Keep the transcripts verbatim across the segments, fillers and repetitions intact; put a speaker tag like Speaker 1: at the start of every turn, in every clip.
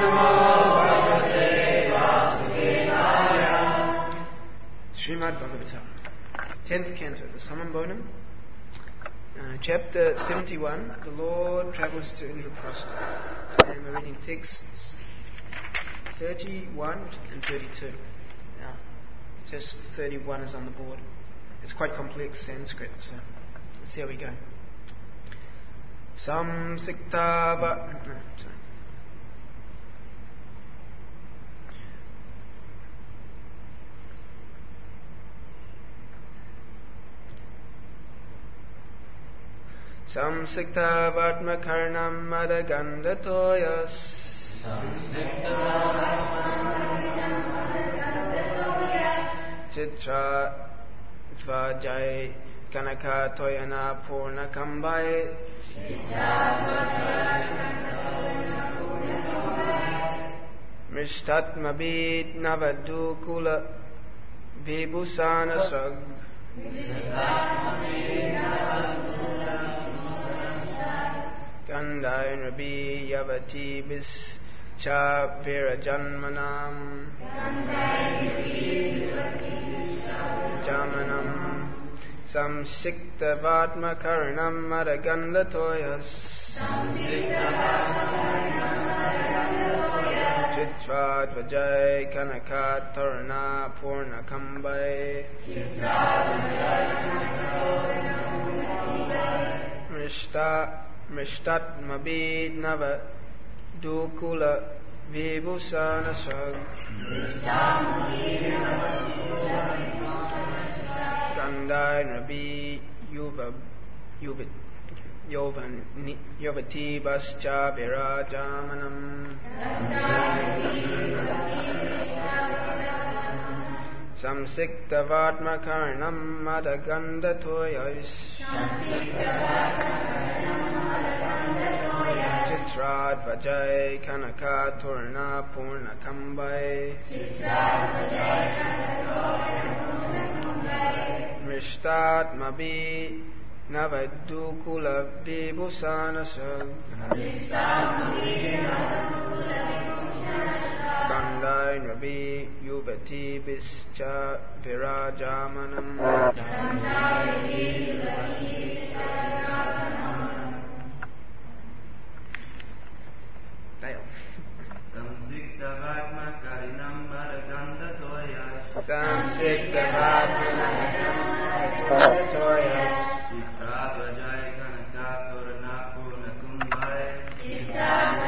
Speaker 1: Srimad Bhagavatam, tenth canto, the Samambonam, uh, chapter seventy-one, the Lord travels to Indraprastha, and we're reading texts thirty-one and thirty-two. Now, just thirty-one is on the board. It's quite complex Sanskrit, so let's see how we go. Samsiktava. No, sorry. Samsiktavatmakarnam madagandatoyas Chitra Tvajai Kanaka Toyana Purnakambai Mishtatmabid Navadukula Vibhusana Sag Gandai Rabi Yavati Bis Cha Virajanmanam Jamanam Samsiktavatma Karanam Madagandatoyas Chitvat Vajay Kanakat Torna Purna Kambai Mishta Mishtat Mabid Nava Dukula Vibhusana Sag Gandai Rabi Yuva Yuvit Yovan Yovati Bascha Virajamanam Samsiktavatma Karanam Madagandatoyas Chitrat Vajay Kanaka Turna Purna Kambai Mishtat Mabi Navadukula Vibhusana Sag Gandai Rabi Yuvati Bischa Virajamanam Dale.
Speaker 2: Samsiktavatma Karinam Madagandatoyas
Speaker 1: Samsiktavatma Madagandatoyas
Speaker 2: Chitra Vajay Kanaka Torna Purna Kumbai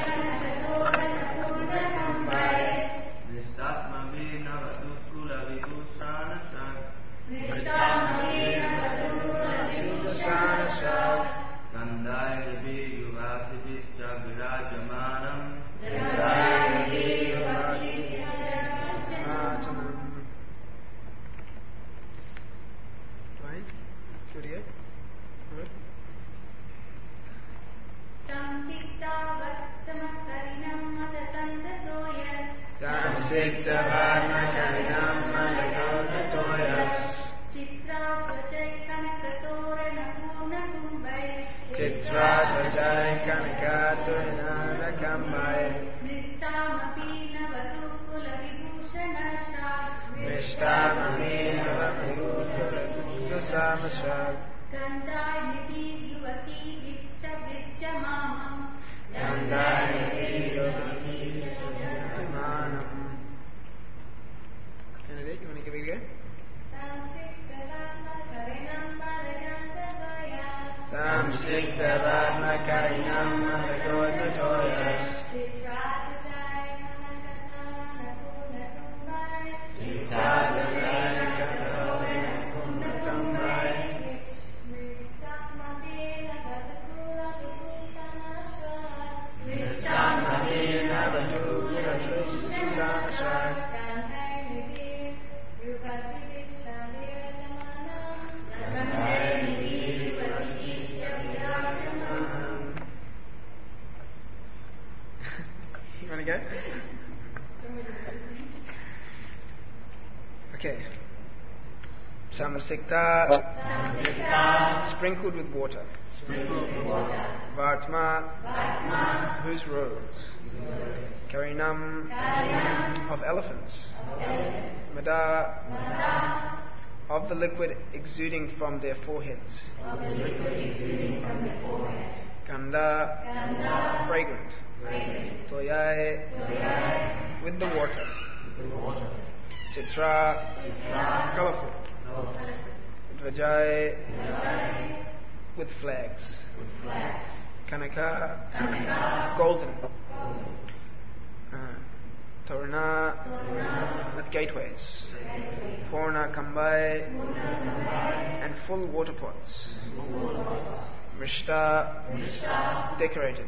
Speaker 2: Nistatmami Navadukula Vibhusana Sag Gandai Rabi Yuvati Bischa Virajamanam
Speaker 1: Right? Good here? Good? Samsiktavatma Karinam Madagandatoyas Chitrat Vajay Kanaka Turna Kambai Mishtamami Navadukula Vibhusana Sag Gandai Rabi Yuvati Bischa Virajamanam Candidate, you want to give it again? Samsiktavatma Karinam Madagandatoyas Chitrat Vajay Kanaka Purna Kambai Mishtamami Navadukula Vibhusana Sag You want to go? Okay. Samsikta. Samsikta. Sprinkled with water.
Speaker 2: Sprinkled with water.
Speaker 1: Vartma, whose roads? Karinam, of elephants. Mada, of the liquid exuding from their foreheads. Ganda, fragrant. Toyai, with the water. Chitra, colourful. Dvajai, with flags. Kanaka, golden. Uh, Torana, with gateways. Purna Kambai, and full water pots. Mrishta, decorated.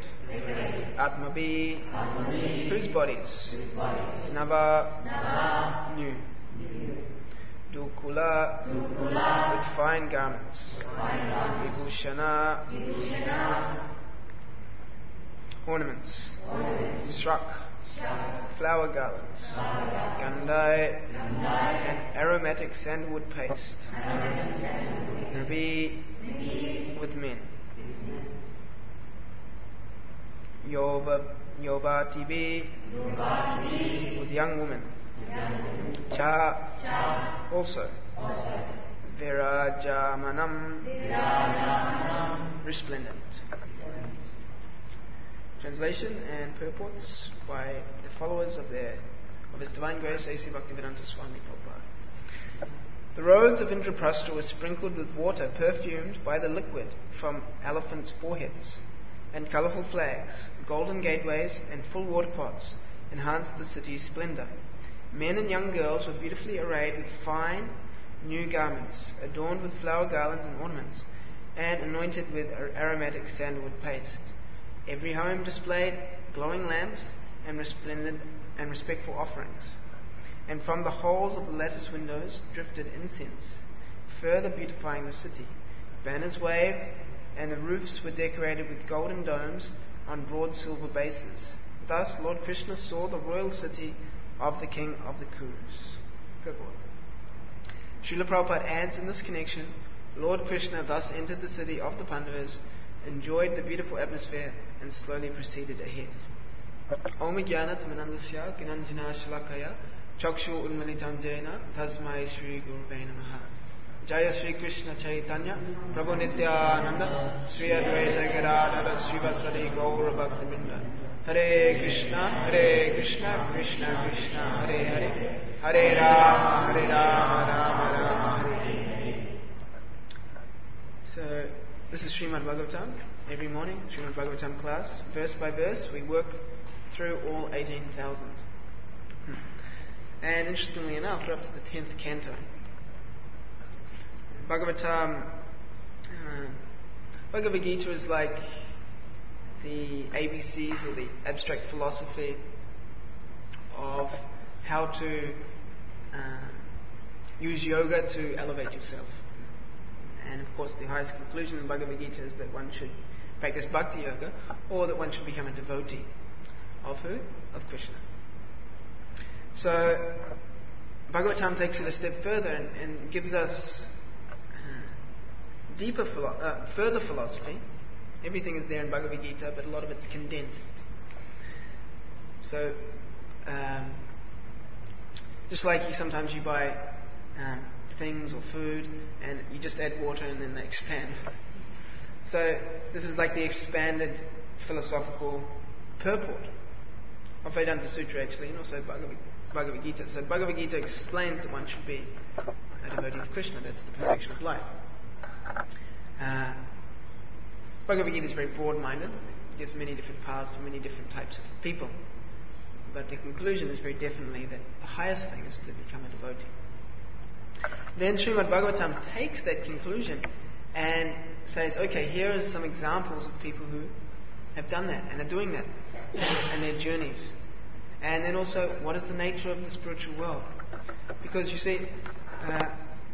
Speaker 1: Atmabi, whose bodies? Nava, new. Dukula, with fine garments. Vibhushana, ornaments. Shrak, flower garlands. Gandhai, and aromatic sandalwood paste. Nabi, with men. Yoba, Yobatibi, with young women. Cha, also. Virajamanam, resplendent. Translation and purports by the followers of their of His Divine Grace A C Bhaktivedanta Swami Prabhupada. The roads of Indraprastha were sprinkled with water perfumed by the liquid from elephants' foreheads, and colourful flags, golden gateways, and full water pots enhanced the city's splendour. Men and young girls were beautifully arrayed with fine, new garments, adorned with flower garlands and ornaments, and anointed with aromatic sandalwood paste. Every home displayed glowing lamps and resplendent and respectful offerings. And from the holes of the lattice windows drifted incense, further beautifying the city. Banners waved, and the roofs were decorated with golden domes on broad silver bases. Thus Lord Krishna saw the royal city of the King of the Kurus. Purport. Srila Prabhupada adds in this connection, Lord Krishna thus entered the city of the Pandavas, enjoyed the beautiful atmosphere, and slowly proceeded ahead. Om Jnana Tamanandasya Gnanjana Shalakaya Chakshu Unmalitam Jena Tasmai Shri Guruve Namaha. Jaya Shri Krishna Chaitanya Prabhu Nityananda Sri Advaita Gadadhara Srivasadi Gaura Bhaktivinoda. Hare Krishna, Hare Krishna, Krishna Krishna, Hare Hare, Hare Rama, Hare Rama, Rama Rama, Hare Hare. So, this is Srimad Bhagavatam. Every morning, Srimad Bhagavatam class, verse by verse, we work through all eighteen thousand. And interestingly enough, we're up to the tenth canto. Bhagavatam, uh, Bhagavad Gita is like the A B Cs or the abstract philosophy of how to uh, use yoga to elevate yourself. And of course the highest conclusion in Bhagavad Gita is that one should practice bhakti yoga, or that one should become a devotee. Of who? Of Krishna. So Bhagavatam takes it a step further and, and gives us uh, deeper, philo- uh, further philosophy. Everything is there in Bhagavad Gita, but a lot of it's condensed. So, um, just like you sometimes you buy um, things or food, and you just add water and then they expand. So this is like the expanded philosophical purport of Vedanta Sutra, actually, and also Bhagavad, Bhagavad Gita. So Bhagavad Gita explains that one should be a devotee of Krishna. That's the perfection of life. Uh, Bhagavad Gita is very broad-minded. It gives many different paths for many different types of people. But the conclusion is very definitely that the highest thing is to become a devotee. Then Srimad Bhagavatam takes that conclusion and says, okay, here are some examples of people who have done that and are doing that, and their journeys. And then also, what is the nature of the spiritual world? Because you see, uh,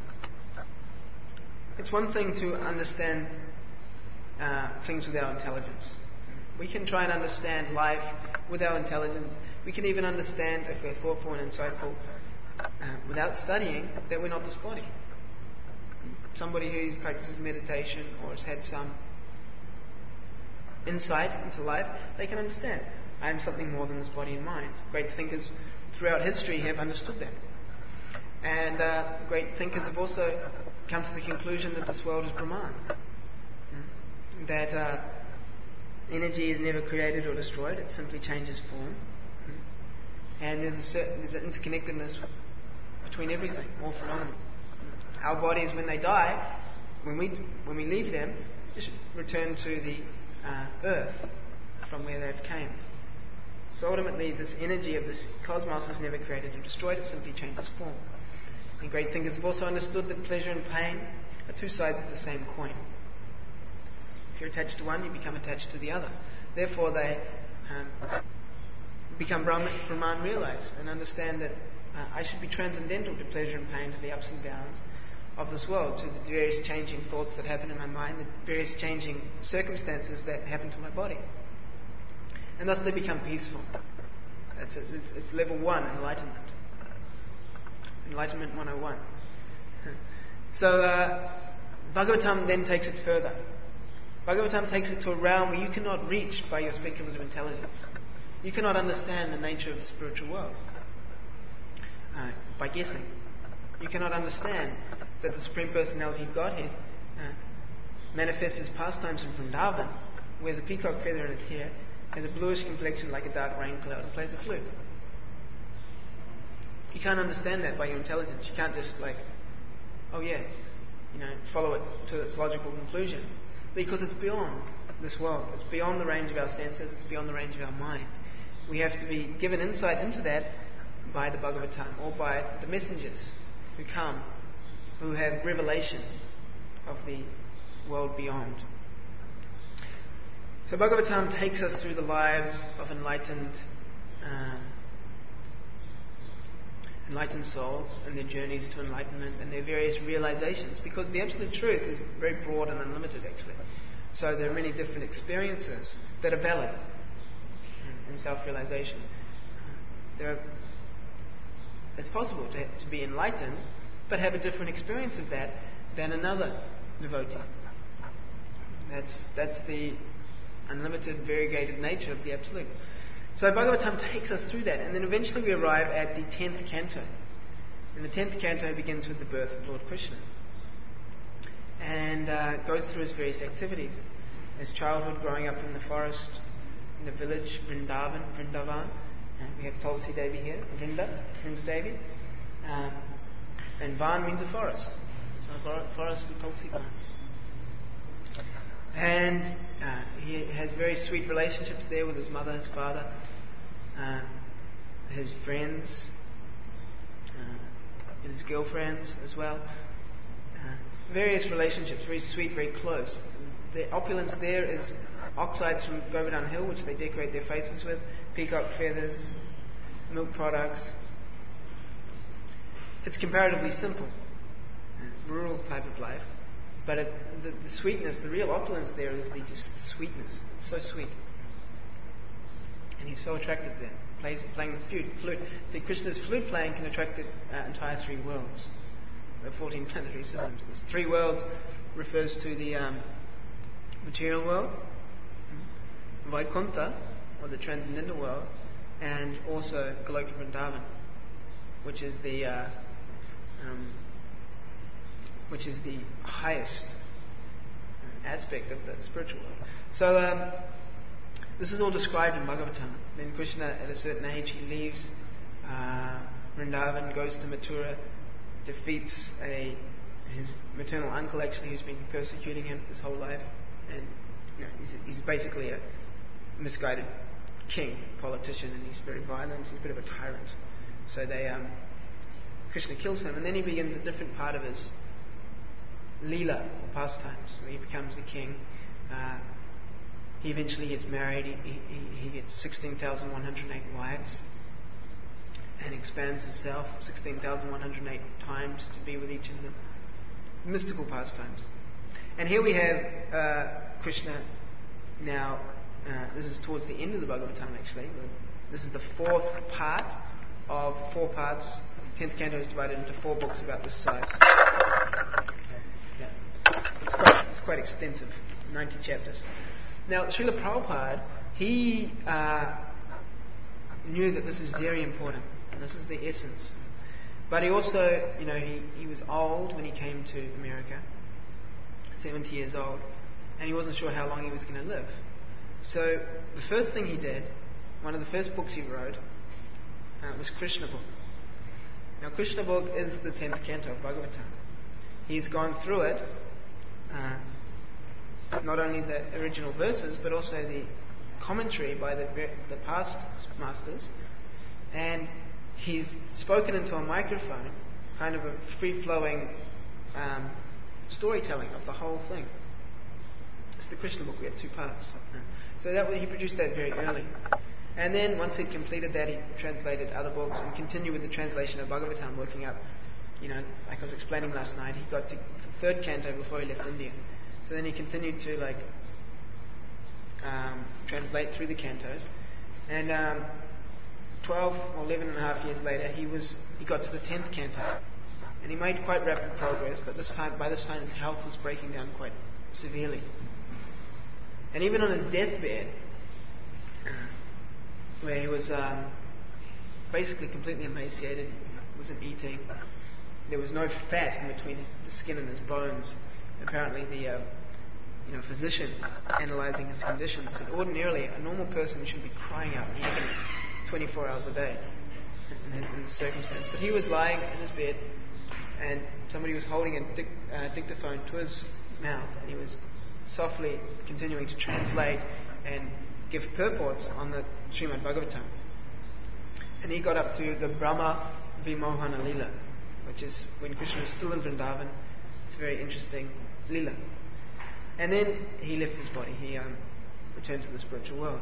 Speaker 1: it's one thing to understand uh, things with our intelligence. We can try and understand life with our intelligence. We can even understand, if we're thoughtful and insightful, uh, without studying, that we're not this body. Somebody who practices meditation or has had some insight into life, they can understand. I am something more than this body and mind. Great thinkers throughout history have understood that. And uh, great thinkers have also come to the conclusion that this world is Brahman. Mm. That uh, energy is never created or destroyed, it simply changes form. Mm. And there's a certain, there's an interconnectedness between everything, all phenomena. Mm. Our bodies, when they die, when we when we leave them, just return to the uh, earth from where they've came. So ultimately, this energy of this cosmos is never created or destroyed, it simply changes form. And great thinkers have also understood that pleasure and pain are two sides of the same coin. If you're attached to one, you become attached to the other. Therefore, they um, become Brahman, Brahman realized and understand that uh, I should be transcendental to pleasure and pain, to the ups and downs of this world, to the various changing thoughts that happen in my mind, the various changing circumstances that happen to my body. And thus they become peaceful. It's, a, it's, it's level one, enlightenment. Enlightenment one oh one. So uh, Bhagavatam then takes it further. Bhagavatam takes it to a realm where you cannot reach by your speculative intelligence. You cannot understand the nature of the spiritual world uh, by guessing. You cannot understand that the Supreme Personality of Godhead uh, manifests his pastimes in Vrindavan, wears a peacock feather in his hair, has a bluish complexion like a dark rain cloud, and plays a flute. You can't understand that by your intelligence. You can't just like, oh yeah, you know, follow it to its logical conclusion. Because it's beyond this world. It's beyond the range of our senses. It's beyond the range of our mind. We have to be given insight into that by the Bhagavatam or by the messengers who come, who have revelation of the world beyond. So Bhagavatam takes us through the lives of enlightened uh, enlightened souls and their journeys to enlightenment and their various realizations, because the absolute truth is very broad and unlimited actually. So there are many different experiences that are valid in self-realization. There are, it's possible to, to be enlightened but have a different experience of that than another devotee. That's, that's the unlimited, variegated nature of the Absolute. So Bhagavatam takes us through that, and then eventually we arrive at the tenth canto. And the tenth canto begins with the birth of Lord Krishna, and uh, goes through his various activities. His childhood, growing up in the forest, in the village, Vrindavan, Vrindavan. And we have Tulsi Devi here, Vrinda, Vrinda Devi. Um, and Van means a forest. So a forest of Tulsi plants. And uh, he has very sweet relationships there with his mother, his father, uh, his friends, uh, his girlfriends as well. Uh, various relationships, very sweet, very close. The opulence there is oxides from Govardhan Hill, which they decorate their faces with, peacock feathers, milk products. It's comparatively simple, uh, rural type of life. But it, the, the sweetness, the real opulence there is the just the sweetness. It's so sweet. And he's so attracted there. Plays, playing the flute. flute. See, Krishna's flute playing can attract the uh, entire three worlds. The fourteen planetary systems. This three worlds refers to the um, material world, Vaikuntha, or the transcendental world, and also Goloka Vrindavan, which is the uh, um, which is the highest aspect of the spiritual world. So um, this is all described in Bhagavatam. Then Krishna, at a certain age, he leaves uh, Vrindavan, goes to Mathura, defeats a his maternal uncle actually, who's been persecuting him his whole life, and you know, he's, he's basically a misguided king, politician, and he's very violent. He's a bit of a tyrant. So they um, Krishna kills him, and then he begins a different part of his Leela, or pastimes, where he becomes the king. Uh, he eventually gets married. He, he, he gets sixteen thousand one hundred eight wives and expands himself sixteen thousand one hundred eight times to be with each of them. Mystical pastimes. And here we have uh, Krishna now. Uh, this is towards the end of the Bhagavatam actually. This is the fourth part of four parts. The tenth canto is divided into four books about this size. Yeah. It's quite, it's quite extensive, ninety chapters. Now, Srila Prabhupada, he uh, knew that this is very important, and this is the essence. But he also, you know, he, he was old when he came to America, seventy years old, and he wasn't sure how long he was going to live. So the first thing he did, one of the first books he wrote, uh, was Krishna book. Now, Krishna book is the tenth canto of Bhagavatam. He's gone through it, uh, not only the original verses, but also the commentary by the, the past masters, and he's spoken into a microphone, kind of a free-flowing um, storytelling of the whole thing. It's the Krishna book. We had two parts. So that he produced that very early. And then once he'd completed that, he translated other books and continued with the translation of Bhagavatam, working up, you know, like I was explaining last night, he got to the third canto before he left India. So then he continued to like um, translate through the cantos. And um, twelve or eleven and a half years later, he was he got to the tenth canto. And he made quite rapid progress, but this time, by this time his health was breaking down quite severely. And even on his deathbed, where he was um, basically completely emaciated, he wasn't eating, there was no fat in between the skin and his bones. Apparently the uh, you know, physician analysing his condition said ordinarily a normal person should be crying out in agony twenty-four hours a day in, his, in this circumstance. But he was lying in his bed and somebody was holding a dic- uh, dictaphone to his mouth, and he was softly continuing to translate and give purports on the Srimad Bhagavatam. And he got up to the Brahma Vimohana Lila, which is when Krishna was still in Vrindavan. It's a very interesting Lila. And then he left his body. He um, returned to the spiritual world.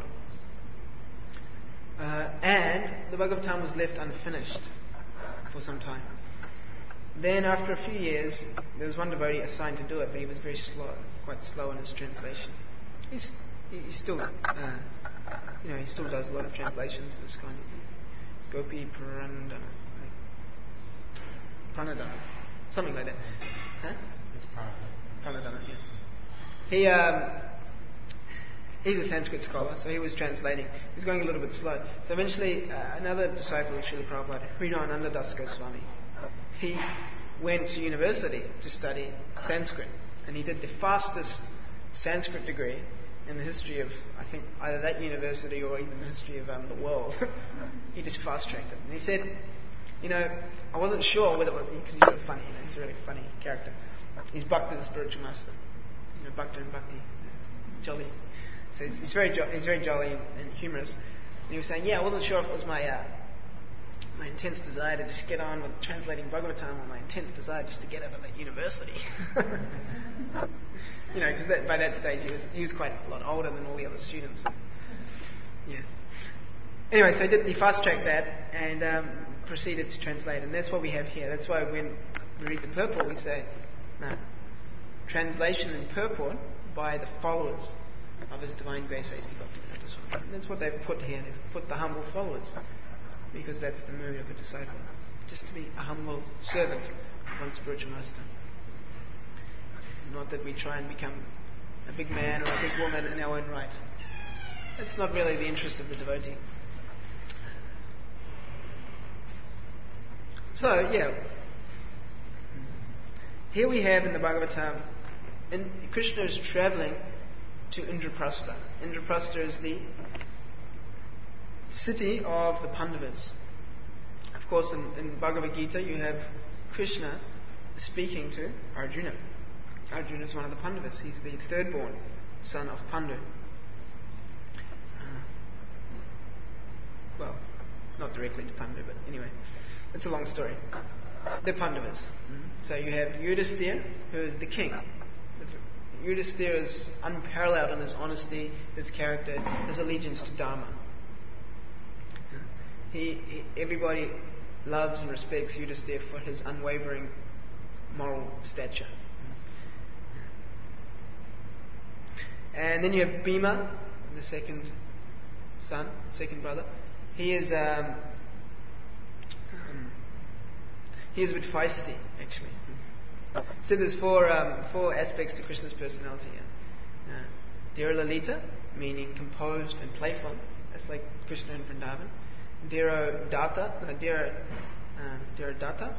Speaker 1: Uh, and the Bhagavatam was left unfinished for some time. Then after a few years, there was one devotee assigned to do it, but he was very slow, quite slow in his translation. He's, he still, uh, you know, he still does a lot of translations of this kind. Gopi Pranadana, Pranadana, something like that. Huh?
Speaker 3: It's Pranadana.
Speaker 1: Pranadana, yes. He, um, he's a Sanskrit scholar, so he was translating. He was going a little bit slow. So eventually, uh, another disciple of Srila Prabhupada, Hrinananda Das Goswami, he went to university to study Sanskrit, and he did the fastest Sanskrit degree in the history of, I think, either that university or even the history of um, the world. He just fast-tracked it. And he said, you know, I wasn't sure whether it was, because he's really funny, you know, he's a really funny character. He's Bhakta, the spiritual master. You know, Bhakta and Bhakti. Jolly. So he's, he's, very, jo- he's very jolly and, and humorous. And he was saying, yeah, I wasn't sure if it was my... Uh, my intense desire to just get on with translating Bhagavatam, or my intense desire just to get out of that university. You know, because by that stage he was he was quite a lot older than all the other students. Yeah. Anyway, so he, did, he fast-tracked that and um, proceeded to translate, and that's what we have here. That's why when we read the purport, we say, no, translation and purport by the followers of His Divine Grace A C Bhaktivedanta Swami. And that's what they've put here. They've put the humble followers, because that's the mood of a disciple, just to be a humble servant of one spiritual master. Not that we try and become a big man or a big woman in our own right. That's not really the interest of the devotee. So, yeah, here we have in the Bhagavatam, in, Krishna is travelling to Indraprastha. Indraprastha is the city of the Pandavas. Of course, in, in Bhagavad Gita, you have Krishna speaking to Arjuna. Arjuna is one of the Pandavas. He's the third-born son of Pandu. Uh, well, not directly to Pandu, but anyway, it's a long story. The Pandavas. Mm-hmm. So you have Yudhisthira, who is the king. Yudhisthira is unparalleled in his honesty, his character, his allegiance to Dharma. He, he, everybody loves and respects Yudhisthira for his unwavering moral stature. And then you have Bhima, the second son, second brother. He is um, um, he is a bit feisty, actually. So there's four um, four aspects to Krishna's personality. Uh, Dera Lalita, meaning composed and playful. That's like Krishna in Vrindavan. Dera Datta, no, Dera, uh, Dera Datta,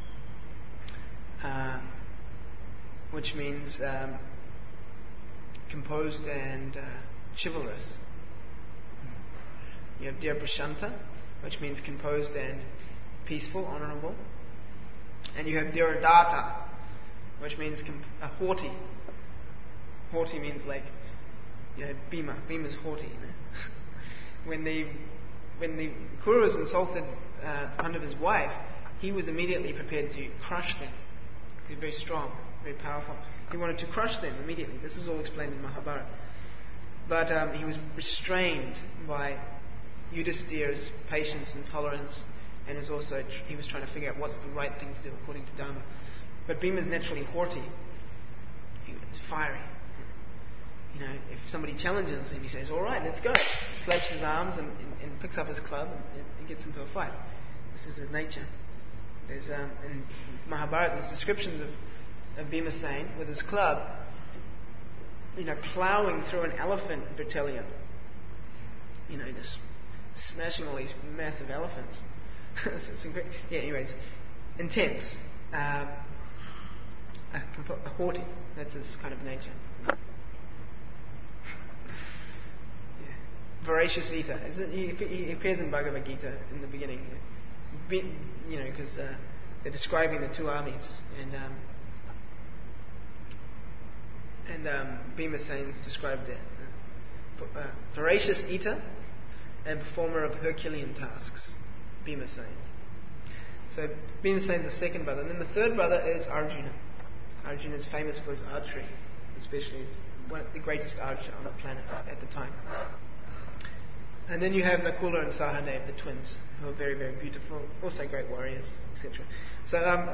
Speaker 1: uh, which means um, composed and uh, chivalrous. You have Dera Prashanta, which means composed and peaceful, honourable. And you have Dera Datta, which means comp- uh, haughty. Haughty means like, you know, Bhima. Bhima's haughty. You know? when the when the Kauravas insulted uh, Pandava's wife, he was immediately prepared to crush them. He was very strong, very powerful. He wanted to crush them immediately. This is all explained in Mahabharata. But um, he was restrained by Yudhisthira's patience and tolerance, and is also tr- he was trying to figure out what's the right thing to do according to Dharma. But Bhima is naturally haughty. He was fiery. You know, if somebody challenges him, he says, "All right, let's go." He slaps his arms and, and, and picks up his club and, and gets into a fight. This is his nature. There's um, in Mahabharata, there's descriptions of, of Bhimasena with his club, you know, ploughing through an elephant battalion. You know, just smashing all these massive elephants. it's, it's incre- yeah, anyways, intense, uh, uh, compo- haughty. That's his kind of nature. Voracious eater. He, he appears in Bhagavad Gita in the beginning. Be, you know, because uh, they're describing the two armies, and um, and um, Bhimasena's described there. Uh, voracious eater and performer of Herculean tasks. Bhimasena. So Bhimasena is the second brother, and then the third brother is Arjuna. Arjuna is famous for his archery, especially he's one of the greatest archer on the planet at the time. And then you have Nakula and Sahadev, the twins, who are very, very beautiful, also great warriors, et cetera. So um,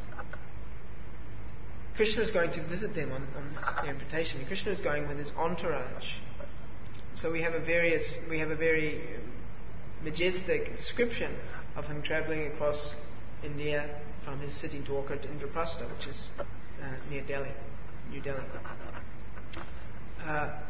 Speaker 1: Krishna is going to visit them on, on their invitation. And Krishna is going with his entourage. So we have a various, we have a very majestic description of him travelling across India from his city Dwarka to Indraprastha, which is uh, near Delhi, New Delhi. Uh,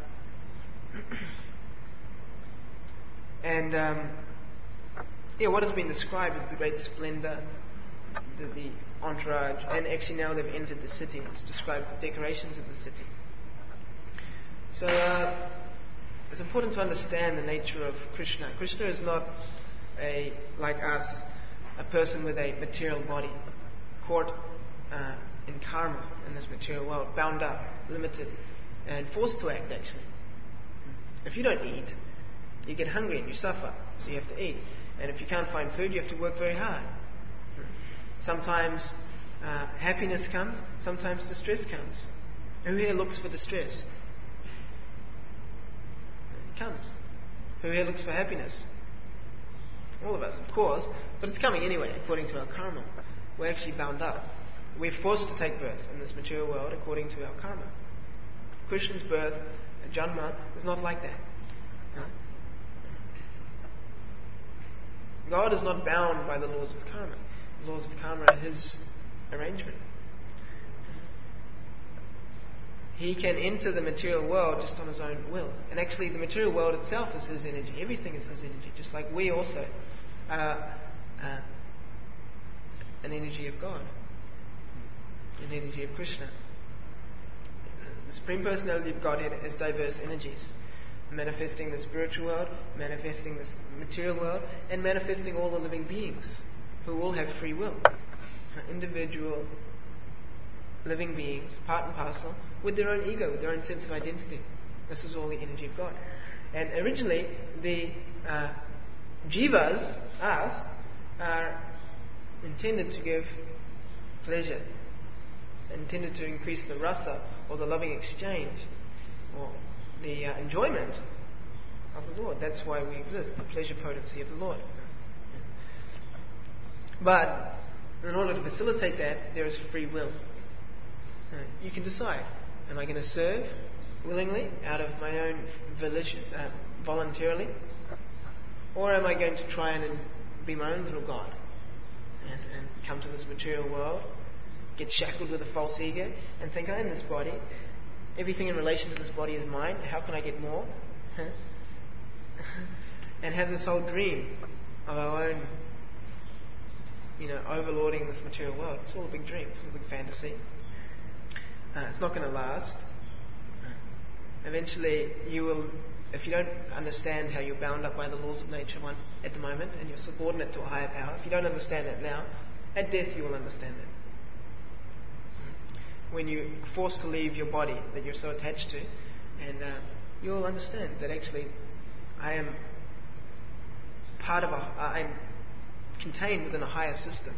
Speaker 1: And um, yeah, what has been described is the great splendour, the, the entourage, and actually now they've entered the city. It's described the decorations of the city. So uh, it's important to understand the nature of Krishna. Krishna is not a like us, a person with a material body, caught uh, in karma in this material world, bound up, limited, and forced to act. Actually, if you don't eat, you get hungry and you suffer, so you have to eat. And if you can't find food, you have to work very hard. Sometimes uh, happiness comes, sometimes distress comes. Who here looks for distress? It comes. Who here looks for happiness? All of us, of course, but it's coming anyway, according to our karma. We're actually bound up. We're forced to take birth in this material world according to our karma. Krishna's birth, Janma, is not like that. God is not bound by the laws of karma. The laws of karma are His arrangement. He can enter the material world just on His own will. And actually the material world itself is His energy. Everything is His energy. Just like we also are uh, an energy of God. An energy of Krishna. The Supreme Personality of Godhead has diverse energies. Manifesting the spiritual world, manifesting the material world, and manifesting all the living beings who all have free will. Individual living beings, part and parcel, with their own ego, with their own sense of identity. This is all the energy of God. And originally, the uh, jivas, us, are intended to give pleasure, intended to increase the rasa, or the loving exchange, or the uh, enjoyment of the Lord. That's why we exist, the pleasure potency of the Lord. But in order to facilitate that, there is free will. Uh, you can decide, am I going to serve willingly, out of my own volition, uh, voluntarily, or am I going to try and be my own little God and, and come to this material world, get shackled with a false ego, and think I am this body, everything in relation to this body is mine. How can I get more? And have this whole dream of our own, you know, overlording this material world. It's all a big dream. It's all a big fantasy. Uh, it's not going to last. Eventually, you will, if you don't understand how you're bound up by the laws of nature one at the moment, and you're subordinate to a higher power, if you don't understand that now, at death you will understand that. When you're forced to leave your body that you're so attached to, and uh, you'll understand that actually I am part of a, I'm contained within a higher system.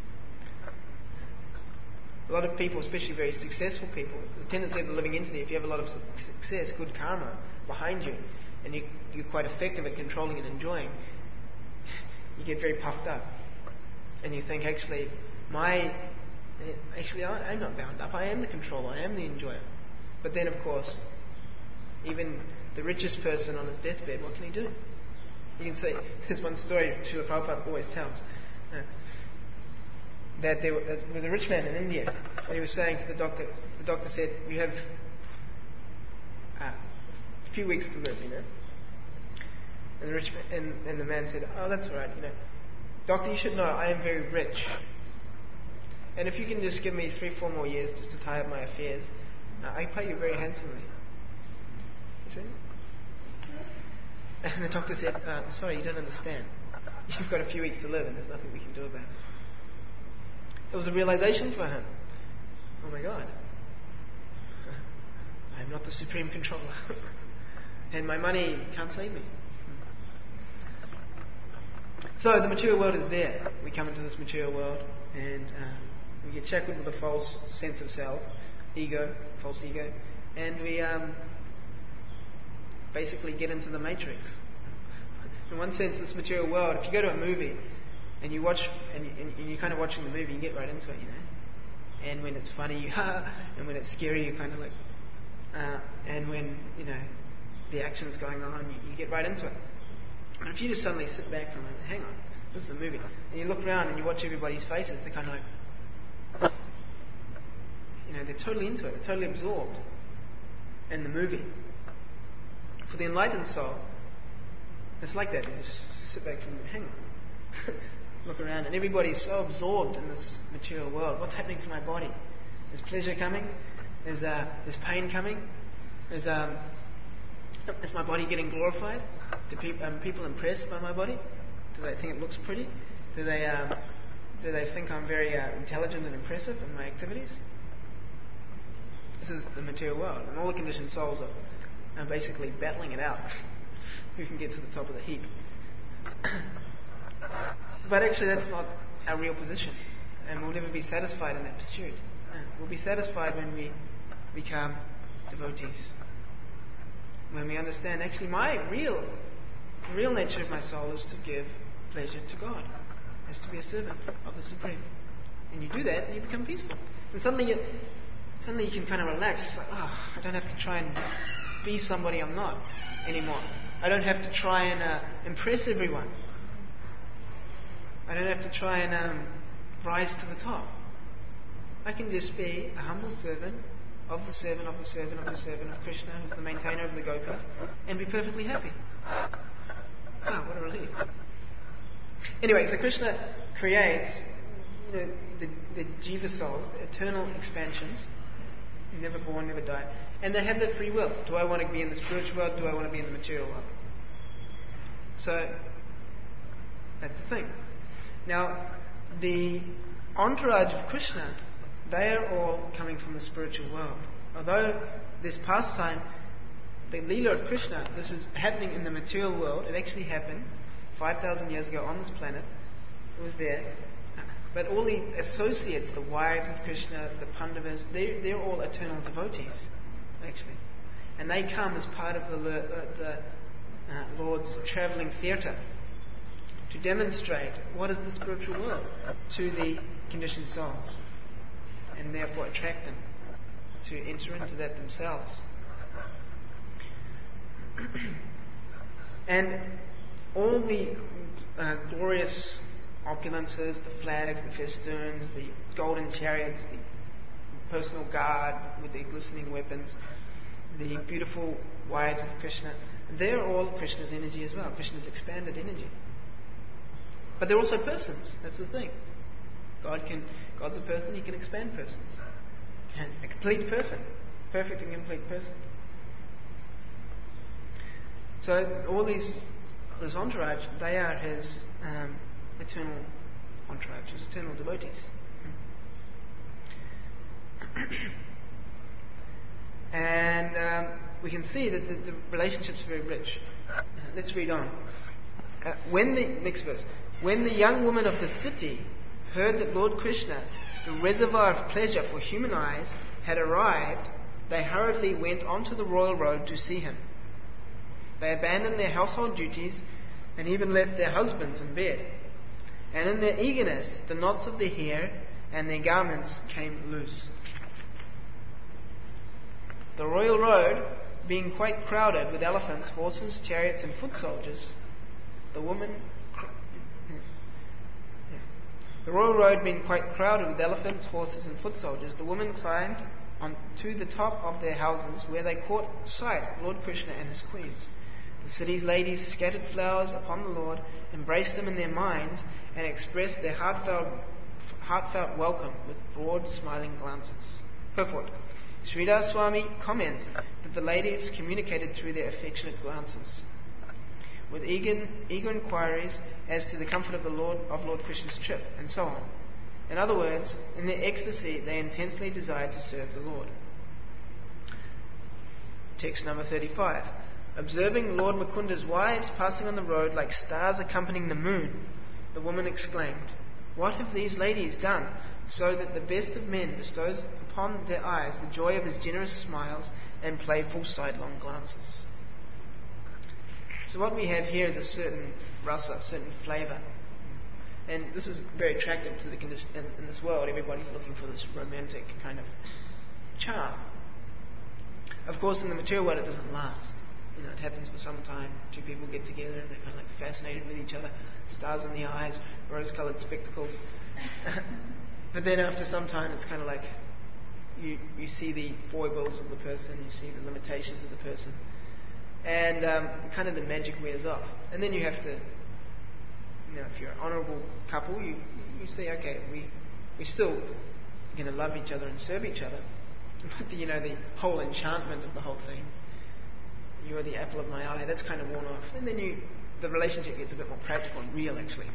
Speaker 1: A lot of people, especially very successful people, the tendency of the living entity, if you have a lot of success, good karma behind you, and you, you're quite effective at controlling and enjoying, you get very puffed up. And you think, actually, my, actually, I, I'm not bound up. I am the controller. I am the enjoyer. But then, of course, even the richest person on his deathbed, what can he do? You can see, there's one story Srila Prabhupada always tells. Uh, that there was a rich man in India, and he was saying to the doctor, the doctor said, you have uh, a few weeks to live, you know. And the rich man, and, and the man said, oh, that's all right, you know. Doctor, you should know I am very rich. And if you can just give me three, four more years just to tie up my affairs, uh, I pay you very handsomely. You see? And the doctor said, uh, sorry, you don't understand. You've got a few weeks to live and there's nothing we can do about it. It was a realization for him. Oh my God. I am not the supreme controller. And my money can't save me. So the material world is there. We come into this material world and uh, we get shackled with a false sense of self, ego, false ego, and we um, basically get into the matrix. In one sense, this material world, if you go to a movie and you watch, and, you, and you're kind of watching the movie, you get right into it, you know. And when it's funny, you ha, and when it's scary, you kind of like, uh, and when, you know, the action's going on, you, you get right into it. But if you just suddenly sit back for a moment, hang on, this is a movie, and you look around and you watch everybody's faces, they're kind of like, you know, they're totally into it, they're totally absorbed in the movie. For the enlightened soul, it's like that. You just sit back for a moment, hang on, look around, and everybody's so absorbed in this material world. What's happening to my body? There's pleasure coming, there's, uh, there's pain coming, there's, um, is my body getting glorified? Do pe- um, people impressed by my body? Do they think it looks pretty? Do they um, do they think I'm very uh, intelligent and impressive in my activities? This is the material world, and all the conditioned souls are, are basically battling it out. Who can get to the top of the heap? But actually, that's not our real position, and we'll never be satisfied in that pursuit. Uh, we'll be satisfied when we become devotees. When we understand, actually, my real, real nature of my soul is to give pleasure to God, is to be a servant of the Supreme. And you do that, and you become peaceful. And suddenly, you, suddenly you can kind of relax. It's like, oh, I don't have to try and be somebody I'm not anymore. I don't have to try and uh, impress everyone. I don't have to try and um, rise to the top. I can just be a humble servant of the servant of the servant of the servant of Krishna, who's the maintainer of the gopis, and be perfectly happy. Wow, what a relief. Anyway, so Krishna creates, you know, the, the jiva souls, the eternal expansions, never born, never die, and they have that free will. Do I want to be in the spiritual world? Do I want to be in the material world? So, that's the thing. Now, the entourage of Krishna, they are all coming from the spiritual world. Although this pastime, the Leela of Krishna, this is happening in the material world. It actually happened five thousand years ago on this planet. It was there. But all the associates, the wives of Krishna, the Pandavas, they're, they're all eternal devotees, actually. And they come as part of the, uh, the uh, Lord's travelling theatre to demonstrate what is the spiritual world to the conditioned souls, and therefore attract them to enter into that themselves. And all the uh, glorious opulences, the flags, the festoons, the golden chariots, the personal guard with their glistening weapons, the beautiful wives of Krishna, they're all Krishna's energy as well, Krishna's expanded energy. But they're also persons, that's the thing. God can, God's a person, He can expand persons. And a complete person, perfect and complete person. So all these, this entourage, they are His um, eternal entourage, His eternal devotees. And um, we can see that the, the relationship's very rich. Uh, let's read on. Uh, when the next verse, when the young woman of the city heard that Lord Krishna, the reservoir of pleasure for human eyes, had arrived, they hurriedly went onto the royal road to see him. They abandoned their household duties and even left their husbands in bed. And in their eagerness, the knots of their hair and their garments came loose. The royal road, being quite crowded with elephants, horses, chariots, and foot soldiers, the woman... The royal road being quite crowded with elephants, horses, and foot soldiers, the woman climbed on to the top of their houses, where they caught sight of Lord Krishna and his queens. The city's ladies scattered flowers upon the Lord, embraced him in their minds, and expressed their heartfelt, heartfelt welcome with broad, smiling glances. Purport. Sridhar Swami comments that the ladies communicated through their affectionate glances, with eager, eager inquiries as to the comfort of the Lord of Lord Krishna's trip, and so on. In other words, in their ecstasy, they intensely desired to serve the Lord. Text number thirty-five. Observing Lord Mukunda's wives passing on the road like stars accompanying the moon, the woman exclaimed, "What have these ladies done, so that the best of men bestows upon their eyes the joy of his generous smiles and playful sidelong glances?" So what we have here is a certain rasa, a certain flavour. And this is very attractive to the condition in, in this world. Everybody's looking for this romantic kind of charm. Of course, in the material world, it doesn't last. You know, it happens for some time. Two people get together and they're kind of like fascinated with each other. Stars in the eyes, rose-coloured spectacles. But then after some time, it's kind of like you you see the foibles of the person, you see the limitations of the person, and um, kind of the magic wears off. And then you have to, you know, if you're an honourable couple, you you say, okay, we we still going to love each other and serve each other, but the, you know, the whole enchantment of the whole thing. You are the apple of my eye. That's kind of worn off, and then you the relationship gets a bit more practical and real, actually.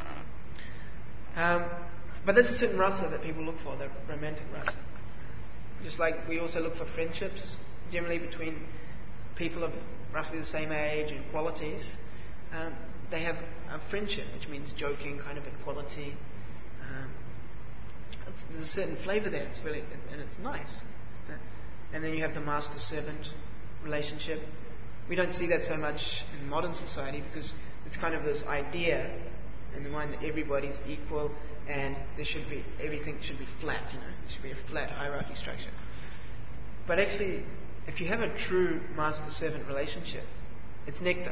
Speaker 1: Um, but there's a certain rasa that people look for, the romantic rasa. Just like we also look for friendships, generally between people of roughly the same age and qualities. Um, they have a friendship, which means joking, kind of equality. Um, it's, there's a certain flavour there. It's really, and it's nice. And then you have the master-servant relationship. We don't see that so much in modern society because it's kind of this idea in the mind that everybody's equal and there should be everything should be flat. You know, there should be a flat hierarchy structure. But actually, if you have a true master-servant relationship, it's nectar.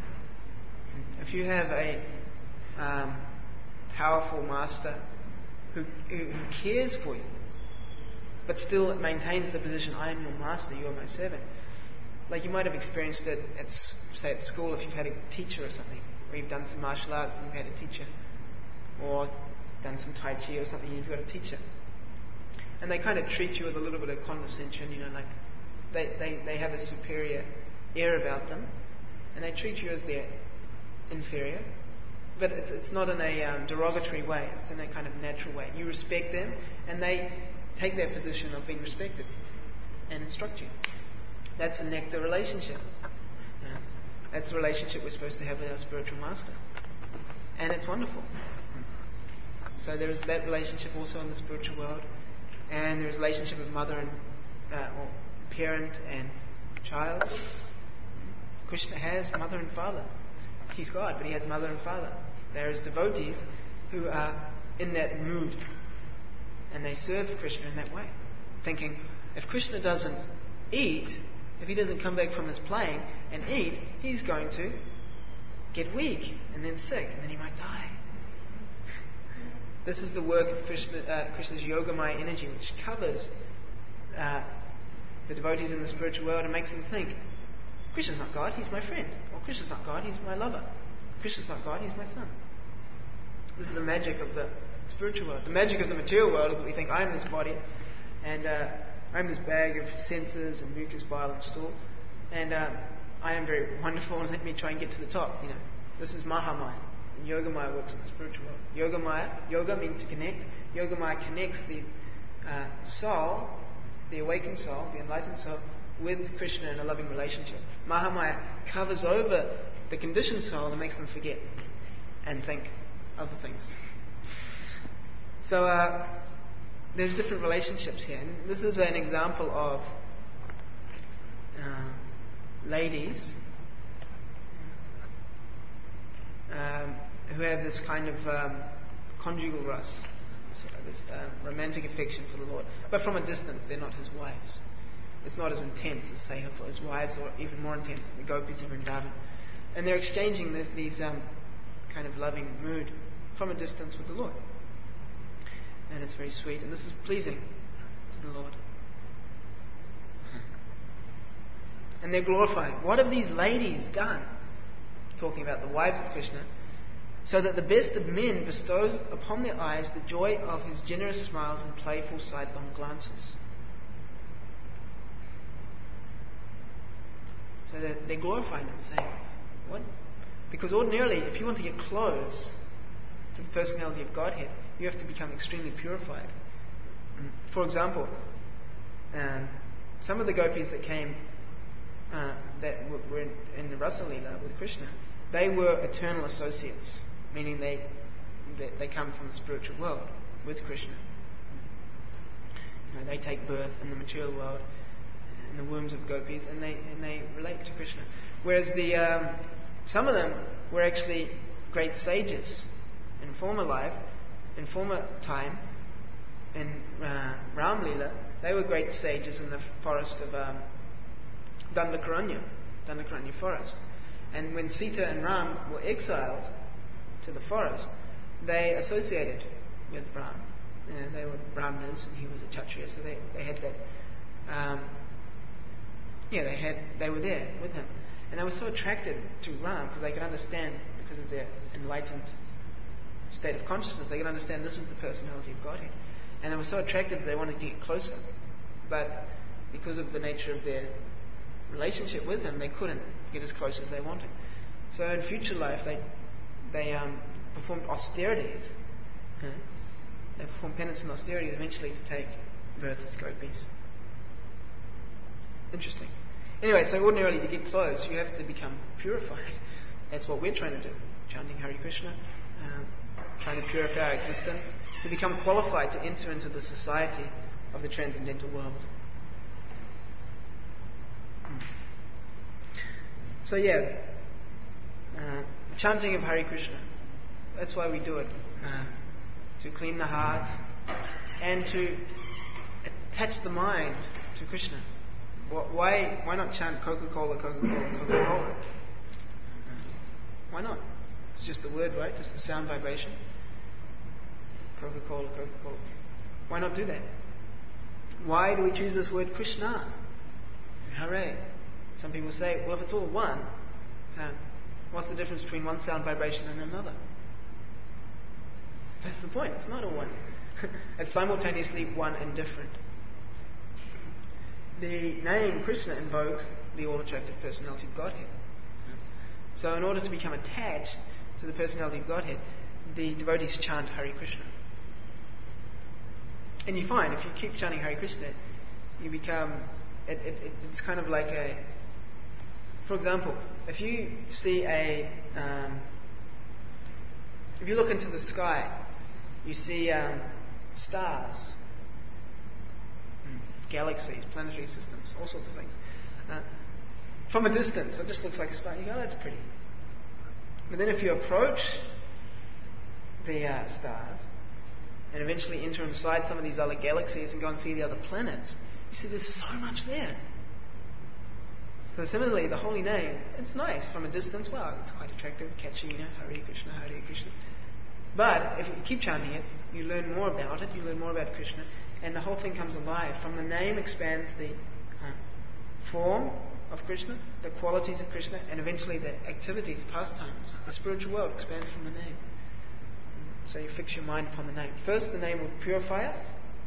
Speaker 1: If you have a um, powerful master who, who, who cares for you, but still maintains the position, I am your master, you are my servant. Like you might have experienced it at, say, at school if you've had a teacher or something, or you've done some martial arts and you've had a teacher, or done some Tai Chi or something and you've got a teacher. And they kind of treat you with a little bit of condescension, you know, like they, they, they have a superior air about them, and they treat you as their inferior, but it's, it's not in a um, derogatory way, it's in a kind of natural way. You respect them, and they take their position of being respected and instruct you. That's a nectar relationship. Yeah. That's the relationship we're supposed to have with our spiritual master. And it's wonderful. So there is that relationship also in the spiritual world. And there is a relationship of mother and uh, or parent and child. Krishna has mother and father. He's God, but he has mother and father. There is devotees who are in that mood. And they serve Krishna in that way. Thinking, if Krishna doesn't eat, if he doesn't come back from his playing and eat, he's going to get weak and then sick and then he might die. This is the work of Krishna, uh, Krishna's Yogamaya energy, which covers uh, the devotees in the spiritual world and makes them think, Krishna's not God, he's my friend. Or Krishna's not God, he's my lover. Krishna's not God, he's my son. This is the magic of the spiritual world. The magic of the material world is that we think, I am this body, and uh, I'm this bag of senses and mucus, bile and stool, and uh, I am very wonderful, and let me try and get to the top. You know, this is Mahamaya. And Yogamaya works in the spiritual world. Yogamaya, yoga means to connect. Yogamaya connects the uh, soul, the awakened soul, the enlightened soul, with Krishna in a loving relationship. Mahamaya covers over the conditioned soul and makes them forget and think other things. So uh, there's different relationships here. And this is an example of uh, ladies um, who have this kind of um, conjugal rus, so this uh, romantic affection for the Lord. But from a distance, they're not his wives. It's not as intense as, say, for his wives, or even more intense, the gopis in Vrindavan. And they're exchanging this, these um, kind of loving mood from a distance with the Lord. And it's very sweet, and this is pleasing to the Lord. And they're glorifying. What have these ladies done? Talking about the wives of Krishna. So that the best of men bestows upon their eyes the joy of his generous smiles and playful sidelong glances. So they're, they're glorifying them, saying, what? Because ordinarily, if you want to get close to the personality of Godhead, you have to become extremely purified. For example, um, some of the gopis that came, uh, that were in, in the Rasa Leela with Krishna, they were eternal associates, meaning they, they they come from the spiritual world with Krishna. You know, they take birth in the material world, in the wombs of gopis, and they and they relate to Krishna. Whereas the um, some of them were actually great sages in former life, in former time, in uh, Ram Leela. They were great sages in the forest of um, Dandakaranya, Dandakaranya forest. And when Sita and Ram were exiled to the forest, they associated with Ram. You know, they were Brahmanas and he was a Kshatriya, so they, they had that. Um, yeah, they had they were there with him, and they were so attracted to Ram because they could understand, because of their enlightened state of consciousness, they could understand this is the personality of Godhead, and they were so attracted that they wanted to get closer, but because of the nature of their relationship with him, they couldn't get as close as they wanted. So in future life, they they um, performed austerities. Huh? They performed penance and austerities eventually to take birth as gopis. Interesting. Anyway, so ordinarily to get close, you have to become purified. That's what we're trying to do, chanting Hare Krishna, um, trying to purify our existence, to become qualified to enter into the society of the transcendental world. So yeah, uh, chanting of Hare Krishna, that's why we do it, uh, to clean the heart and to attach the mind to Krishna. Why why not chant Coca-Cola, Coca-Cola, Coca-Cola? Why not? It's just the word, right? Just the sound vibration. Coca-Cola, Coca-Cola. Why not do that? Why do we choose this word Krishna? Hare. Some people say, well, if it's all one, uh, what's the difference between one sound vibration and another? That's the point. It's not all one. It's simultaneously one and different. The name Krishna invokes the all-attractive personality of Godhead. So in order to become attached to the personality of Godhead, the devotees chant Hare Krishna. And you find, if you keep chanting Hare Krishna, you become, it, it, it's kind of like a, for example, if you see a, um, if you look into the sky, you see um, stars, galaxies, planetary systems, all sorts of things. Uh, from a distance, it just looks like a star. You go, oh, that's pretty. But then if you approach the uh, stars and eventually enter inside some of these other galaxies and go and see the other planets, you see there's so much there. So similarly, the holy name, it's nice from a distance. Wow, it's quite attractive, catchy, you know, Hare Krishna, Hare Krishna. But if you keep chanting it, you learn more about it, you learn more about Krishna, and the whole thing comes alive. From the name expands the uh, form of Krishna, the qualities of Krishna, and eventually the activities, pastimes. The spiritual world expands from the name. So you fix your mind upon the name. First, the name will purify us,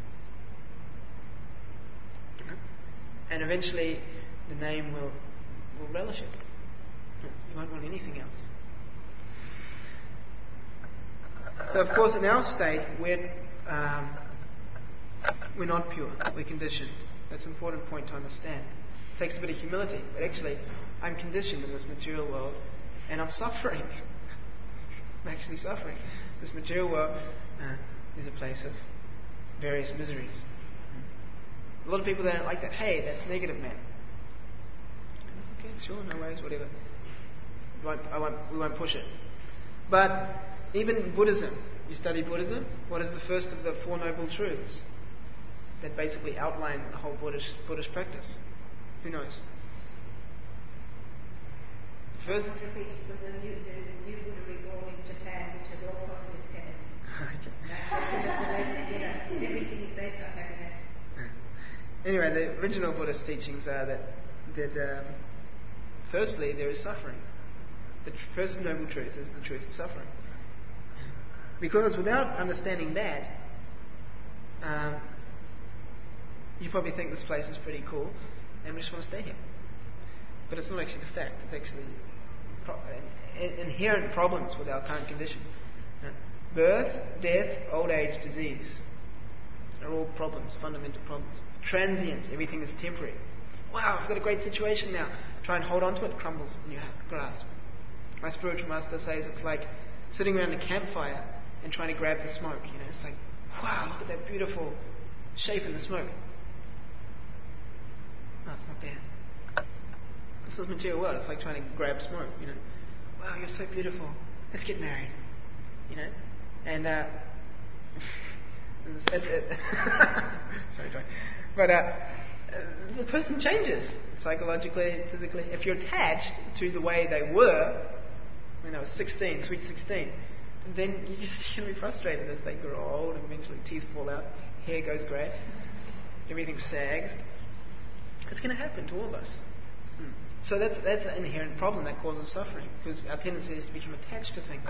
Speaker 1: and eventually the name will, will relish it. You won't want anything else. So, of course, in our state, we're, um, we're not pure. We're conditioned. That's an important point to understand. It takes a bit of humility. But actually, I'm conditioned in this material world, and I'm suffering. I'm actually suffering. This material world uh, is a place of various miseries. A lot of people, they don't like that. Hey, that's negative, man. Okay, sure, no worries, whatever. We won't, I won't, we won't push it. But even Buddhism, you study Buddhism, what is the first of the Four Noble Truths that basically outline the whole Buddhist, Buddhist practice? Who knows? First,
Speaker 4: repeat, because there is a new Buddha reborn in Japan which has all positive tenets. Everything is based on happiness.
Speaker 1: Anyway, the original Buddhist teachings are that, that um, firstly, there is suffering. The tr- first noble truth is the truth of suffering. Because without understanding that, um, you probably think this place is pretty cool and we just want to stay here. But it's not actually the fact. It's actually pro- in- inherent problems with our current condition. Uh, birth, death, old age, disease are all problems, fundamental problems. Transience, everything is temporary. Wow, I've got a great situation now. Try and hold on to it, it crumbles in your grasp. My spiritual master says it's like sitting around a campfire and trying to grab the smoke. You know, it's like, wow, look at that beautiful shape in the smoke. No, it's not there. This is material world. It's like trying to grab smoke. You know, wow, you're so beautiful. Let's get married. You know, and uh, it, it, sorry, Joy. But uh, the person changes psychologically, physically. If you're attached to the way they were when they were sixteen, sweet sixteen, then you're going to be frustrated as they grow old and eventually teeth fall out, hair goes grey, everything sags. It's going to happen to all of us. Hmm. So that's that's an inherent problem that causes suffering, because our tendency is to become attached to things.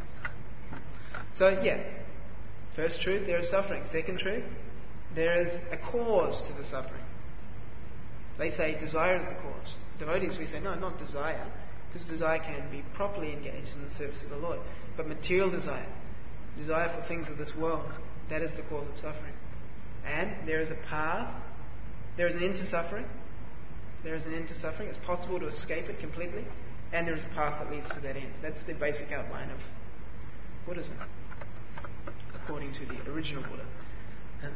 Speaker 1: So yeah, first truth, there is suffering. Second truth, there is a cause to the suffering. They say desire is the cause. Devotees, we say no, not desire, because desire can be properly engaged in the service of the Lord. But material desire, desire for things of this world, that is the cause of suffering. And there is a path, there is an end to suffering. There is an end to suffering. It's possible to escape it completely. And there is a path that leads to that end. That's the basic outline of Buddhism, according to the original Buddha.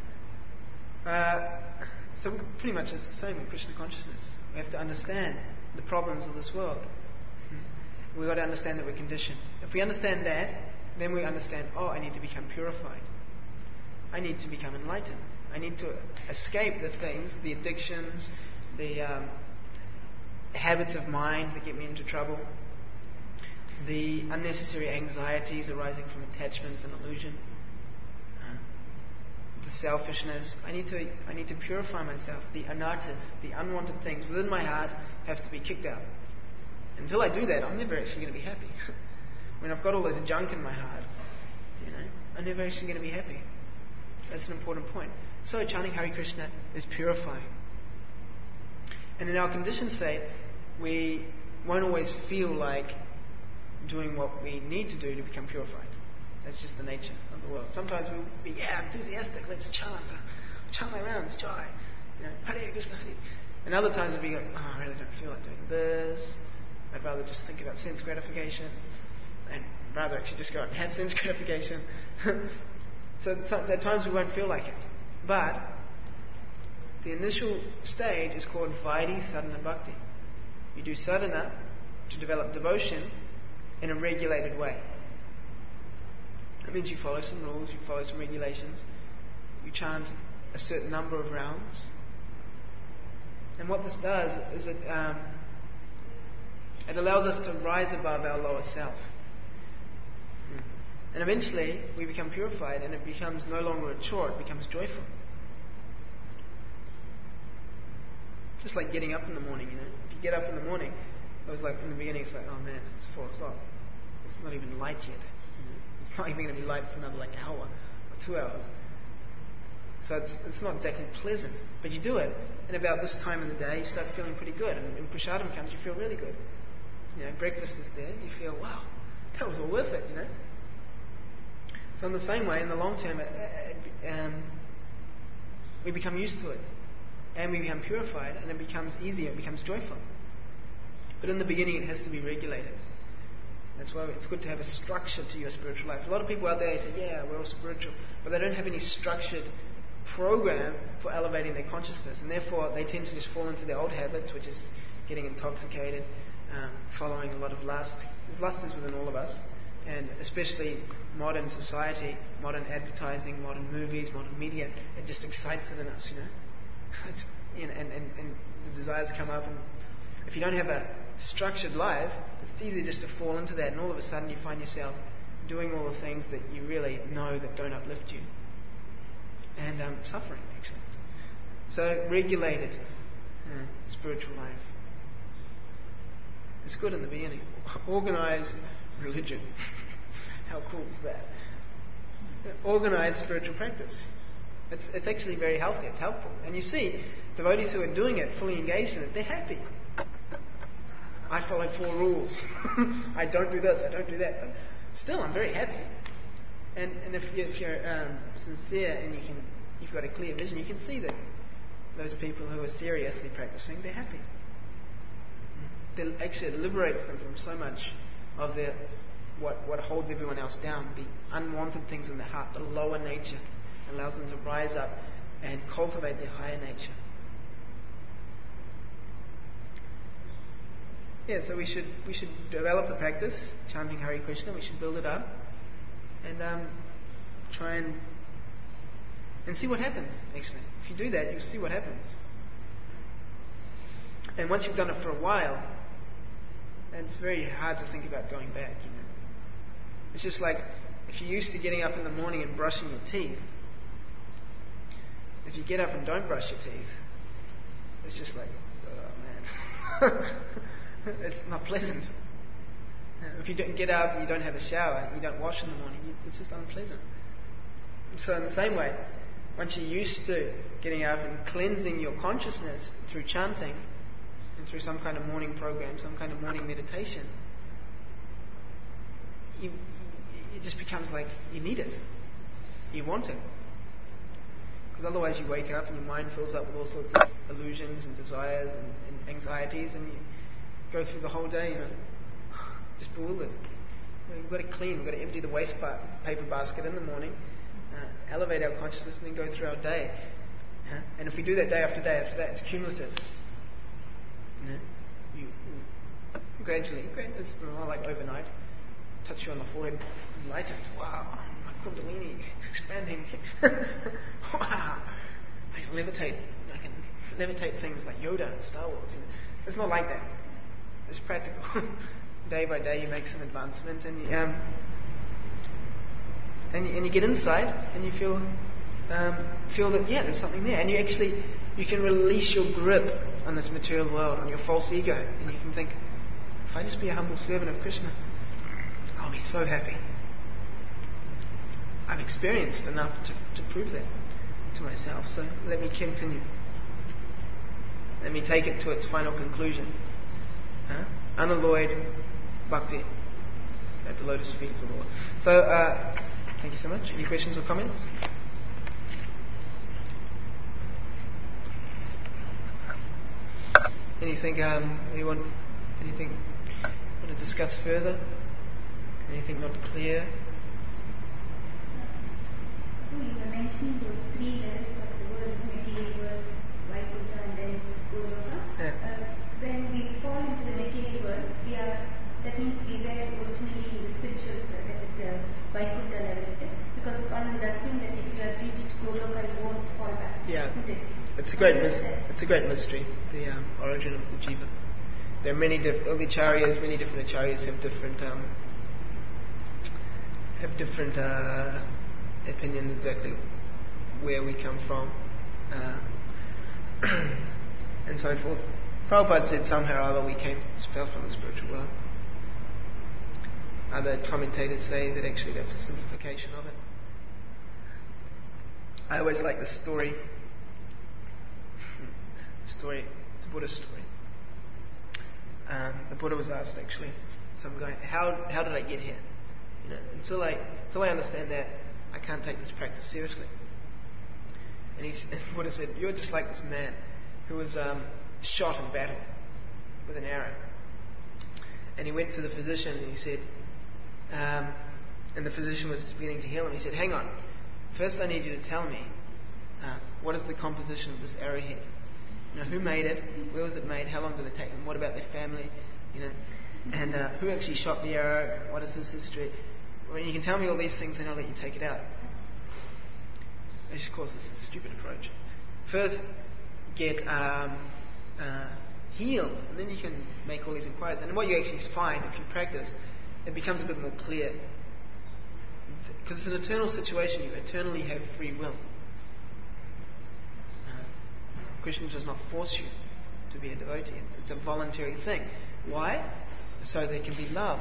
Speaker 1: Uh, so pretty much it's the same with Krishna consciousness. We have to understand the problems of this world. We've got to understand that we're conditioned. If we understand that, then we understand, oh, I need to become purified. I need to become enlightened. I need to escape the things, the addictions, the um, habits of mind that get me into trouble, the unnecessary anxieties arising from attachments and illusion, uh, the selfishness. I need to I need to purify myself. The anarthas, the unwanted things within my heart, have to be kicked out. Until I do that, I'm never actually going to be happy. When I've got all this junk in my heart, you know, I'm never actually going to be happy. That's an important point. So chanting Hare Krishna is purifying. And in our conditioned state, we won't always feel like doing what we need to do to become purified. That's just the nature of the world. Sometimes we'll be, yeah, enthusiastic, let's chant. Chant my rounds, joy. You know, Hare Krishna, Hare. And other times we'll be like, oh, I really don't feel like doing this. I'd rather just think about sense gratification, and rather actually just go out and have sense gratification. so, so at times we won't feel like it. But the initial stage is called Vaidhi Sadhana Bhakti. You do sadhana to develop devotion in a regulated way. That means you follow some rules, you follow some regulations, you chant a certain number of rounds. And what this does is it um, it allows us to rise above our lower self. And eventually we become purified, and it becomes no longer a chore, it becomes joyful. Just like getting up in the morning, you know. If you get up in the morning, it was like in the beginning, it's like, oh man, it's four o'clock. It's not even light yet. You know? It's not even going to be light for another like hour or two hours. So it's it's not exactly pleasant, but you do it, and about this time of the day, you start feeling pretty good. And when Prasadam comes, you feel really good. You know, breakfast is there, you feel, wow, that was all worth it, you know. So in the same way, in the long term, uh, um, we become used to it, and we become purified, and it becomes easier, it becomes joyful. But in the beginning, it has to be regulated. That's why it's good to have a structure to your spiritual life. A lot of people out there say, yeah, we're all spiritual, but they don't have any structured program for elevating their consciousness, and therefore they tend to just fall into their old habits, which is getting intoxicated, um, following a lot of lust. There's lust is within all of us, and especially modern society, modern advertising, modern movies, modern media, it just excites it in us, you know. It's, you know and, and, and the desires come up, and if you don't have a structured life, it's easy just to fall into that, and all of a sudden you find yourself doing all the things that you really know that don't uplift you. And um, suffering, actually. So, regulated uh, spiritual life. It's good in the beginning. Organised religion. How cool is that? Organised spiritual practice. It's, it's actually very healthy, it's helpful. And you see, devotees who are doing it, fully engaged in it, they're happy. I follow four rules. I don't do this, I don't do that. But still, I'm very happy. And, and if, you, if you're um, sincere and you can, you've got a clear vision, you can see that those people who are seriously practicing, they're happy. They, actually, it liberates them from so much of their what what holds everyone else down, the unwanted things in their heart, the lower nature, allows them to rise up and cultivate their higher nature. Yeah, so we should we should develop a practice, chanting Hare Krishna. We should build it up. And um, try and and see what happens, actually. If you do that, you'll see what happens. And once you've done it for a while, it's very hard to think about going back, you know. It's just like if you're used to getting up in the morning and brushing your teeth, if you get up and don't brush your teeth, it's just like, oh man. It's not pleasant. If you don't get up, you don't have a shower, you don't wash in the morning, it's just unpleasant. So in the same way, once you're used to getting up and cleansing your consciousness through chanting and through some kind of morning program, some kind of morning meditation, you, it just becomes like you need it. You want it. Because otherwise you wake up and your mind fills up with all sorts of illusions and desires and, and anxieties, and you go through the whole day, you know, just bewildered. We've got to clean, we've got to empty the waste ba- paper basket in the morning, uh, elevate our consciousness, and then go through our day. Uh, and if we do that day after day after day, it's cumulative. You know, you, you gradually, it's not like overnight, touch you on the forehead, enlightened. Wow, my Kundalini is expanding. Wow, I can levitate. I can levitate things like Yoda and Star Wars. You know. It's not like that. It's practical. Day by day, you make some advancement, and you, um, and you, and you get inside, and you feel um, feel that yeah, there's something there, and you actually you can release your grip on this material world, on your false ego, and you can think, if I just be a humble servant of Krishna, I'll be so happy. I've experienced enough to, to prove that to myself, so let me continue. Let me take it to its final conclusion. Huh? Unalloyed bhakti at the lotus feet of the Lord. So, uh, thank you so much. Any questions or comments? Anything, um, anyone, anything want to discuss further? Anything not clear?
Speaker 4: You were mentioning those three levels of the world, material world, Vaikuntha, and then Goloka.
Speaker 1: Yeah.
Speaker 4: Uh, when we fall into the material world, we are, that means we were originally in the spiritual, uh, that is the Vaikuntha level, is it? Because one would assume that if you have reached Goloka, you won't fall back.
Speaker 1: Yeah.
Speaker 4: Isn't it?
Speaker 1: It's a great mis- it's a great mystery, the um, origin of the jiva. There are many different, all the acharyas, many different acharyas have different um, have different uh, opinions exactly where we come from. Uh, and so forth. Prabhupada said somehow or other we came, fell from the spiritual world. Other commentators say that actually that's a simplification of it. I always like the story. story. It's a Buddhist story. Um, the Buddha was asked actually, some guy, how how did I get here? You know, until I until I understand that, I can't take this practice seriously. And he, the Buddha said, you're just like this man who was um, shot in battle with an arrow. And he went to the physician and he said, um, and the physician was beginning to heal him. He said, hang on, first I need you to tell me uh, what is the composition of this arrowhead? You know, who made it? Where was it made? How long did it take them? What about their family? You know, and uh, who actually shot the arrow? What is his history? When you can tell me all these things, then I'll let you take it out. Which, of course, is a stupid approach. First, get um, uh, healed, and then you can make all these inquiries. And what you actually find, if you practice, it becomes a bit more clear. Because it's an eternal situation. You eternally have free will. Krishna does not force you to be a devotee. It's, it's a voluntary thing. Why? So there can be love.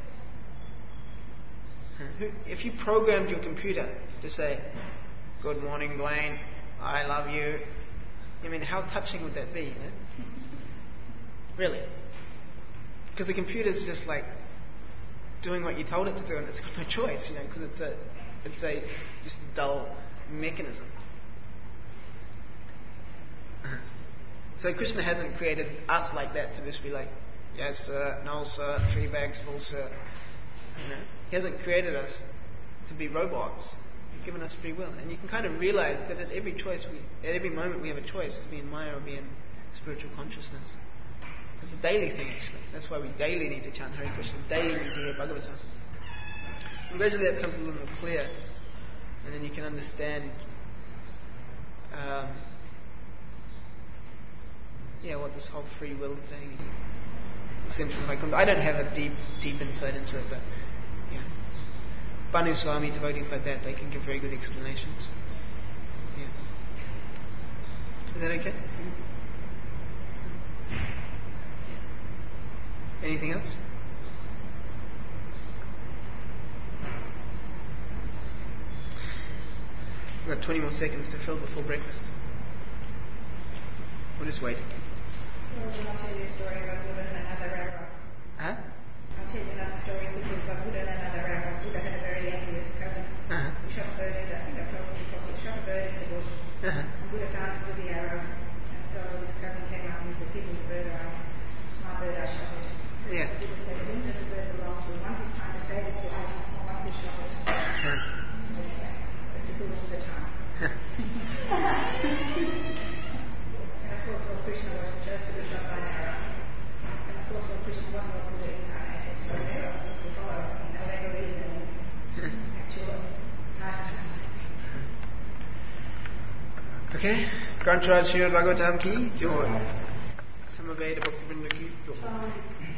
Speaker 1: If you programmed your computer to say, good morning, Dwayne, I love you, I mean, how touching would that be? You know? Really? Because the computer's just like doing what you told it to do, and it's got no choice, you know, because it's a, it's a just a dull mechanism. So Krishna hasn't created us like that to just be like, yes sir, no sir, three bags full sir. You know, he hasn't created us to be robots. He's given us free will, and you can kind of realize that at every choice, we, at every moment, we have a choice to be in Maya or be in spiritual consciousness. It's a daily thing, actually. That's why we daily need to chant Hare Krishna. Daily need to hear Bhagavatam. And gradually that becomes a little more clear, and then you can understand. Um, Yeah, what this whole free will thing, I don't have a deep, deep insight into it, but yeah, Banu Swami, devotees like that, they can give very good explanations. Yeah, is that okay? Anything else? We've got twenty more seconds to fill before breakfast. We'll just wait.
Speaker 5: I'll tell you a story about Buddha and another rabbi.
Speaker 1: Huh?
Speaker 5: I'll tell you another story about Buddha and another rabbi. Buddha had a very envious cousin.
Speaker 1: Uh-huh.
Speaker 5: He shot a bird in the, I think I told you before, he shot a bird in the bush.
Speaker 1: Uh-huh.
Speaker 5: And Buddha can't do the arrow. And so his cousin came up and he said, give me the bird, right? It's my bird, I shot it.
Speaker 1: Yeah.
Speaker 5: Buddha said, whom does the bird belong to? One who's trying to save its life, or one who shot it.
Speaker 1: Uh-huh.
Speaker 5: So anyway, just to fool all the time. Of course, Lord Krishna was chose to be shot by an arrow. And of course, Lord Krishna wasn't Lord Buddha incarnated, so there are things to follow in no reason in actual pastimes.
Speaker 1: Okay. Granth Raj Srimad Bhagavatam ki jai. Samaveda Bhaktivinoda ki jai.